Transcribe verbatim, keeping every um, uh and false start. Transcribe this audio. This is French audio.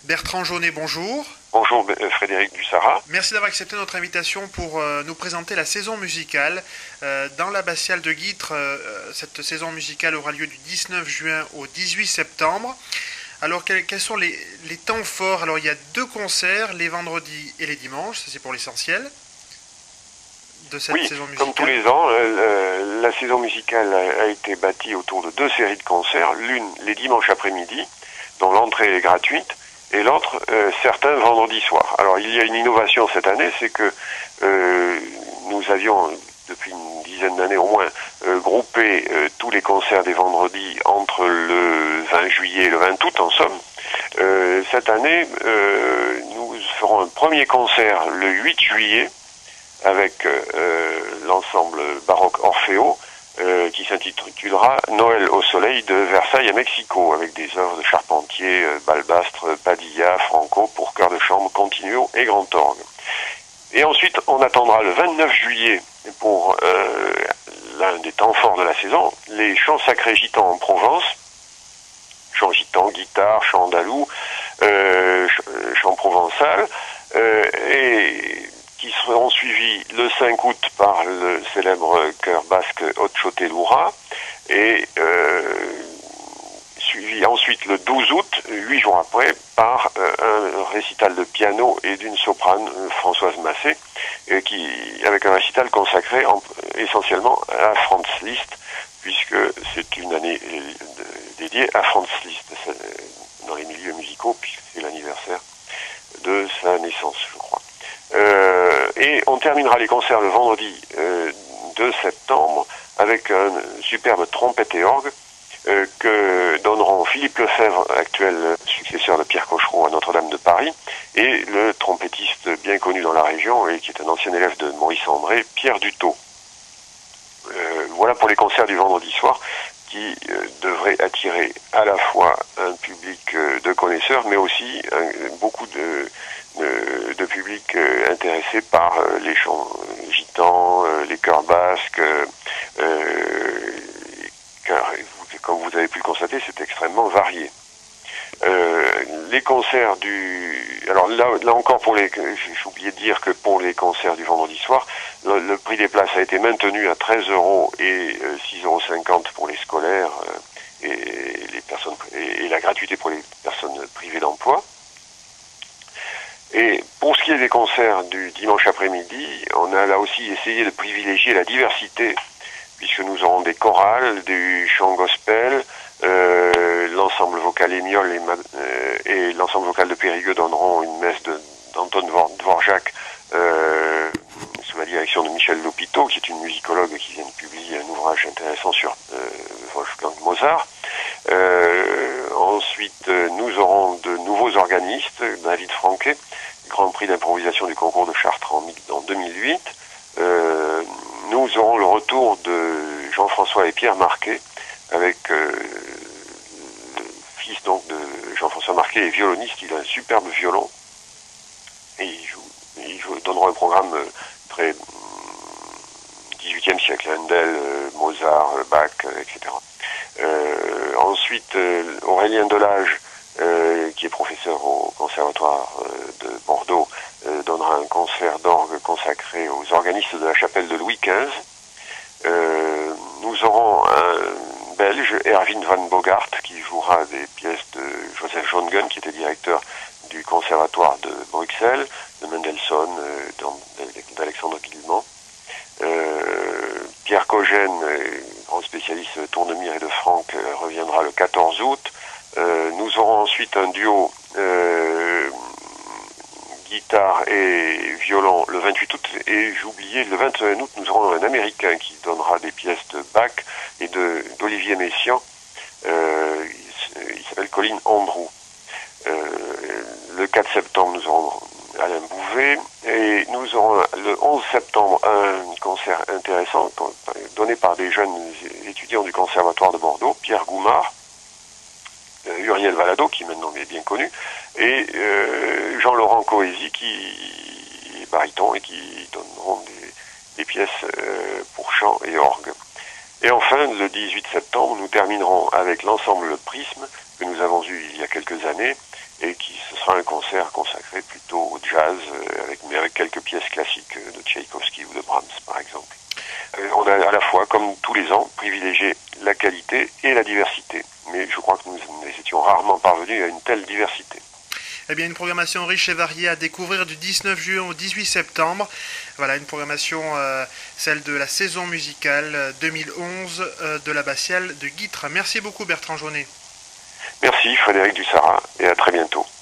Bertrand Jaunet, bonjour. Bonjour Frédéric Dussara. Merci d'avoir accepté notre invitation pour euh, nous présenter la saison musicale. Euh, dans l'abbatiale de Guîtres, euh, cette saison musicale aura lieu du dix-neuf juin au dix-huit septembre. Alors quels, quels sont les, les temps forts? Alors il y a deux concerts, les vendredis et les dimanches, ça c'est pour l'essentiel de cette oui, saison musicale. Comme tous les ans, euh, la saison musicale a, a été bâtie autour de deux séries de concerts. L'une les dimanches après-midi, dont l'entrée est gratuite, et l'autre, euh, certains vendredis soirs. Alors il y a une innovation cette année, c'est que euh, nous avions, depuis une dizaine d'années au moins, euh, groupé euh, tous les concerts des vendredis entre le vingt juillet et le vingt août en somme. Euh, cette année, euh, nous ferons un premier concert le huit juillet avec euh, l'ensemble baroque Orfeo, Euh, qui s'intitulera Noël au soleil de Versailles à Mexico, avec des œuvres de Charpentier, euh, Balbastre, Padilla, Franco pour chœur de chambre, continuo et grand orgue. Et ensuite, on attendra le vingt-neuf juillet pour euh, l'un des temps forts de la saison, les chants sacrés gitans en Provence, chants gitans, guitare, chants andalous, euh, chants provençal, euh, et qui seront suivis le cinq août par le célèbre chœur basque Otchotelura et euh, suivi ensuite le douze août, huit jours après, par euh, un récital de piano et d'une soprane, Françoise Massé, euh, qui, avec un récital consacré en, essentiellement à Franz Liszt, puisque c'est une année euh, dédiée à Franz Liszt dans les milieux musicaux, puisque c'est l'anniversaire de sa naissance, je crois. Euh, et on terminera les concerts le vendredi euh, deux septembre avec un superbe trompette et orgue euh, que donneront Philippe Lefebvre, actuel successeur de Pierre Cochereau à Notre-Dame de Paris, et le trompettiste bien connu dans la région et qui est un ancien élève de Maurice André, Pierre Dutot. Euh, voilà pour les concerts du vendredi soir qui euh, devraient attirer à la fois un public euh, de connaisseurs, mais aussi un, beaucoup de De, de public euh, intéressé par euh, les chants euh, gitans, euh, les chœurs basques, euh, car comme vous avez pu le constater, c'est extrêmement varié. Euh, les concerts du... Alors là, là encore, pour les, j'ai oublié de dire que pour les concerts du vendredi soir, le, le prix des places a été maintenu à treize euros et euh, six euros cinquante pour les scolaires euh, et, les personnes, et, et la gratuité pour les personnes privées d'emploi. Et pour ce qui est des concerts du dimanche après-midi, on a là aussi essayé de privilégier la diversité, puisque nous aurons des chorales, du chant gospel, euh, l'ensemble vocal Émiole et, euh, et l'ensemble vocal de Périgueux donneront une messe d'Anton Dvorak euh, sous la direction de Michel Lopiteau, qui est une musicologue qui vient de publier un ouvrage intéressant sur euh, Wolfgang Mozart. Euh, ensuite, nous aurons de nouveaux organistes, David Franquet, Grand Prix d'improvisation du concours de Chartres en, en deux mille huit. Euh, nous aurons le retour de Jean-François et Pierre Marquet, avec euh, le fils donc de Jean-François Marquet est violoniste, il a un superbe violon, et il joue, ils joue, donneront un programme très dix-huitième siècle, Handel, Mozart, Bach, et cetera. Euh, ensuite, euh, Aurélien Delage, euh, qui est professeur au conservatoire euh, de Bordeaux, euh, donnera un concert d'orgue consacré aux organistes de la chapelle de Louis quinze. Euh, nous aurons un Belge, Erwin van Bogart, qui jouera des pièces de Joseph Jongen, qui était directeur du conservatoire de Bruxelles, de Mendelssohn, euh, d'Alexandre Guillemont. Euh, Pierre Cogène, grand spécialiste de Tournemire et de Franck, euh, reviendra le quatorze août. Euh, nous aurons ensuite un duo euh, guitare et violon le vingt-huit août, et j'oubliais, le vingt et un août, nous aurons un Américain qui donnera des pièces de Bach et de d'Olivier Messiaen. Euh, il, il s'appelle Colin Andrew. Euh, le quatre septembre, nous aurons Alain Bouvet, et nous aurons le onze septembre un concert intéressant donné par des jeunes étudiants du Conservatoire de Bordeaux, Pierre Goumard, euh, Uriel Valado, qui maintenant est bien connu, et euh, Jean-Laurent Coésy, qui est baryton et qui donneront des, des pièces euh, pour chant et orgue. Et enfin, le dix-huit septembre, nous terminerons avec l'ensemble Prisme, que nous avons eu il y a quelques années, et qui ce sera un concert consacré plutôt au jazz, euh, avec, mais avec quelques pièces classiques de Tchaïkovski ou de Brahms par exemple. Euh, on a à la fois, comme tous les ans, privilégié la qualité et la diversité, mais je crois que nous, nous étions rarement parvenus à une telle diversité. Eh bien, une programmation riche et variée à découvrir du dix-neuf juin au dix-huit septembre. Voilà, une programmation, euh, celle de la saison musicale deux mille onze euh, de l'abbatiale de Guîtres. Merci beaucoup Bertrand Jaunet. Merci Frédéric Dussara et à très bientôt.